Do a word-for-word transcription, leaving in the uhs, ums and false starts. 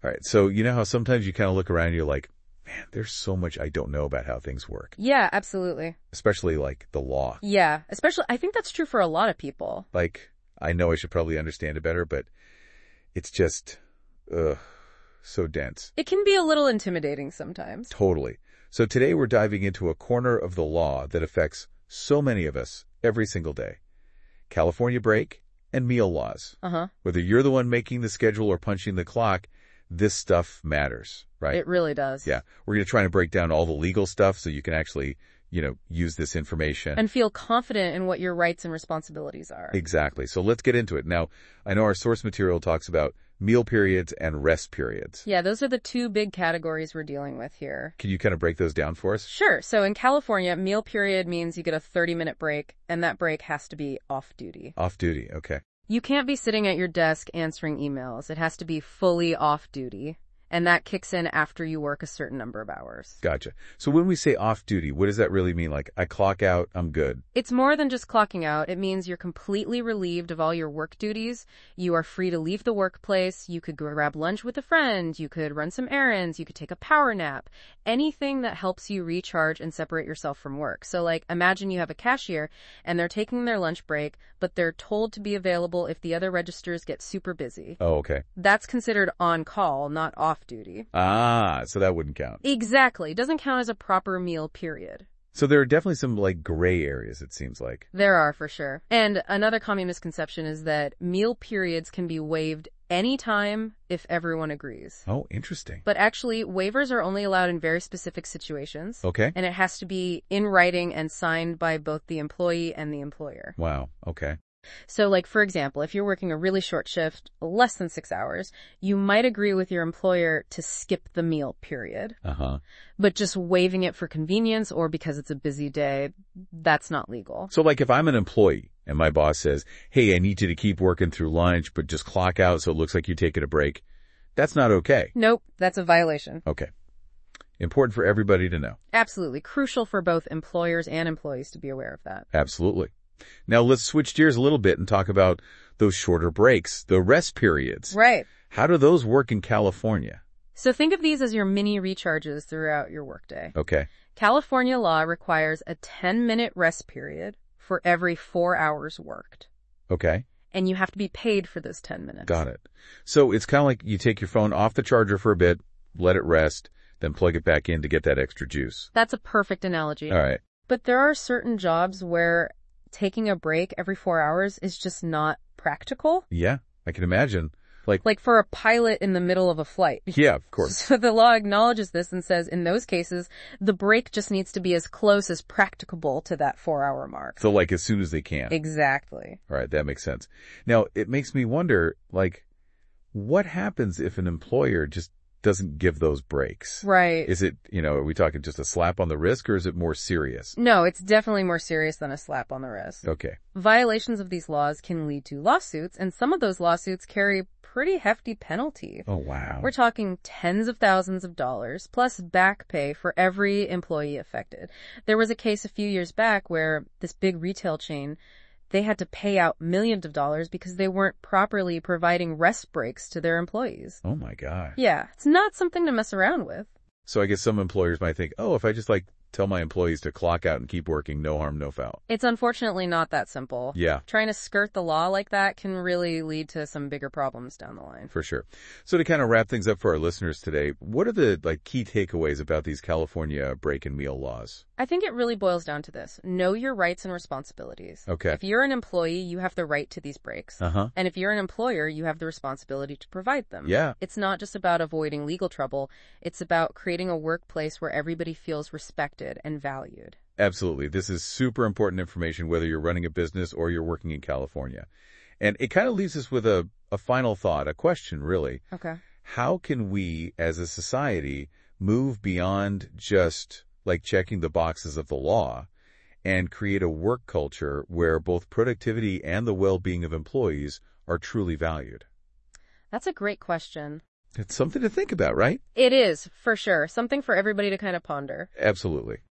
All right. So you know how sometimes you kind of look around and you're like, man, there's so much I don't know about how things work. Yeah, absolutely. Especially like the law. Yeah, especially, I think that's true for a lot of people. Like, I know I should probably understand it better, but it's just, ugh, so dense. It can be a little intimidating sometimes. Totally. So today we're diving into a corner of the law that affects so many of us every single day. California break and meal laws. Uh-huh. Whether you're the one making the schedule or punching the clock, this stuff matters, right? It really does. Yeah. We're going to try to break down all the legal stuff so you can actually, you know, use this information. And feel confident in what your rights and responsibilities are. Exactly. So let's get into it. Now, I know our source material talks about meal periods and rest periods. Yeah, those are the two big categories we're dealing with here. Can you kind of break those down for us? Sure. So in California, meal period means you get a thirty-minute break, and that break has to be off-duty. Off-duty, okay. You can't be sitting at your desk answering emails. It has to be fully off-duty. And that kicks in after you work a certain number of hours. Gotcha. So when we say off-duty, what does that really mean? Like, I clock out, I'm good. It's more than just clocking out. It means you're completely relieved of all your work duties. You are free to leave the workplace. You could go grab lunch with a friend. You could run some errands. You could take a power nap. Anything that helps you recharge and separate yourself from work. So, like, imagine you have a cashier and they're taking their lunch break, but they're told to be available if the other registers get super busy. Oh, okay. That's considered on-call, not off-duty. Ah, so that wouldn't count. Exactly. It doesn't count as a proper meal period. So there are definitely some, like, gray areas, it seems like. There are, for sure. And another common misconception is that meal periods can be waived anytime if everyone agrees. Oh, interesting. But actually, waivers are only allowed in very specific situations. Okay. And it has to be in writing and signed by both the employee and the employer. Wow, okay. So, like, for example, if you're working a really short shift, less than six hours, you might agree with your employer to skip the meal period. Uh-huh. But just waiving it for convenience or because it's a busy day, that's not legal. So, like, if I'm an employee and my boss says, hey, I need you to keep working through lunch, but just clock out so it looks like you're taking a break, that's not okay. Nope, that's a violation. Okay. Important for everybody to know. Absolutely. Crucial for both employers and employees to be aware of that. Absolutely. Now let's switch gears a little bit and talk about those shorter breaks, the rest periods. Right. How do those work in California? So think of these as your mini recharges throughout your workday. Okay. California law requires a ten-minute rest period for every four hours worked. Okay. And you have to be paid for those ten minutes. Got it. So it's kind of like you take your phone off the charger for a bit, let it rest, then plug it back in to get that extra juice. That's a perfect analogy. All right. But there are certain jobs where taking a break every four hours is just not practical. Yeah, I can imagine. Like, like for a pilot in the middle of a flight. Yeah, of course. So the law acknowledges this and says in those cases, the break just needs to be as close as practicable to that four-hour mark. So like as soon as they can. Exactly. All right, that makes sense. Now, it makes me wonder, like, what happens if an employer just doesn't give those breaks? Right. Is it, you know, are we talking just a slap on the wrist or is it more serious? No, it's definitely more serious than a slap on the wrist. Okay. Violations of these laws can lead to lawsuits, and some of those lawsuits carry pretty hefty penalty. Oh, wow. We're talking tens of thousands of dollars, plus back pay for every employee affected. There was a case a few years back where this big retail chain, they had to pay out millions of dollars because they weren't properly providing rest breaks to their employees. Oh, my God. Yeah, it's not something to mess around with. So I guess some employers might think, oh, if I just like tell my employees to clock out and keep working, no harm, no foul. It's unfortunately not that simple. Yeah. Trying to skirt the law like that can really lead to some bigger problems down the line. For sure. So to kind of wrap things up for our listeners today, what are the like key takeaways about these California break and meal laws? I think it really boils down to this. Know your rights and responsibilities. Okay. If you're an employee, you have the right to these breaks. Uh-huh. And if you're an employer, you have the responsibility to provide them. Yeah. It's not just about avoiding legal trouble. It's about creating a workplace where everybody feels respected and valued. Absolutely. This is super important information, whether you're running a business or you're working in California. And it kind of leaves us with a, a final thought, a question, really. Okay. How can we, as a society, move beyond just like checking the boxes of the law and create a work culture where both productivity and the well-being of employees are truly valued? That's a great question. It's something to think about, right? It is, for sure. Something for everybody to kind of ponder. Absolutely.